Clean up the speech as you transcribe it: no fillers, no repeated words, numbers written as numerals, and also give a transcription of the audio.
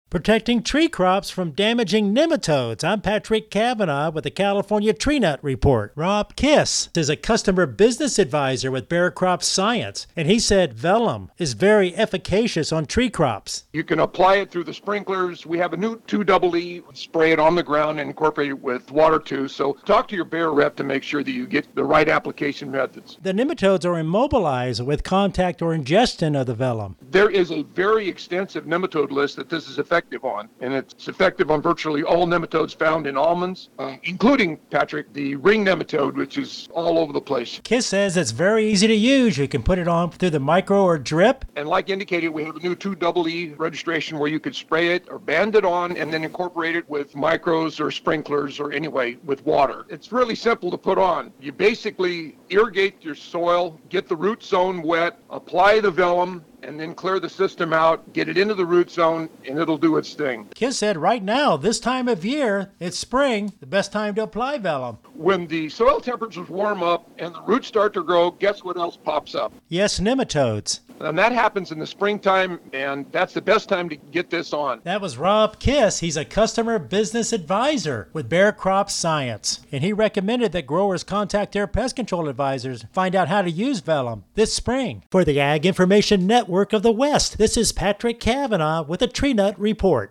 Protecting tree crops from damaging nematodes. I'm Patrick Cavanaugh with the California Tree Nut Report. Rob Kiss is a customer business advisor with Bayer Crop Science, and he said Velum is very efficacious on tree crops. You can apply it through the sprinklers. We have a new 2EE, spray it on the ground and incorporate it with water too. So talk to your Bayer rep to make sure that you get the right application methods. The nematodes are immobilized with contact or ingestion of the Velum. There is a very extensive nematode list that this is effective on, and it's effective on virtually all nematodes found in almonds, including, Patrick, the ring nematode, which is all over the place. Kiss says it's very easy to use. You can put it on through the micro or drip. And like indicated, we have a new 2EE registration where you could spray it or band it on and then incorporate it with micros or sprinklers or anyway with water. It's really simple to put on. You basically irrigate your soil, get the root zone wet, apply the Velum, and then clear the system out, get it into the root zone, and it'll do its thing. Kiss said right now, this time of year, it's spring, the best time to apply Velum. When the soil temperatures warm up and the roots start to grow, guess what else pops up? Yes, nematodes. And that happens in the springtime, and that's the best time to get this on. That was Rob Kiss. He's a customer business advisor with Bayer Crop Science, and he recommended that growers contact their pest control advisors to find out how to use Velum this spring. For the Ag Information Network of the West, this is Patrick Cavanaugh with a Tree Nut Report.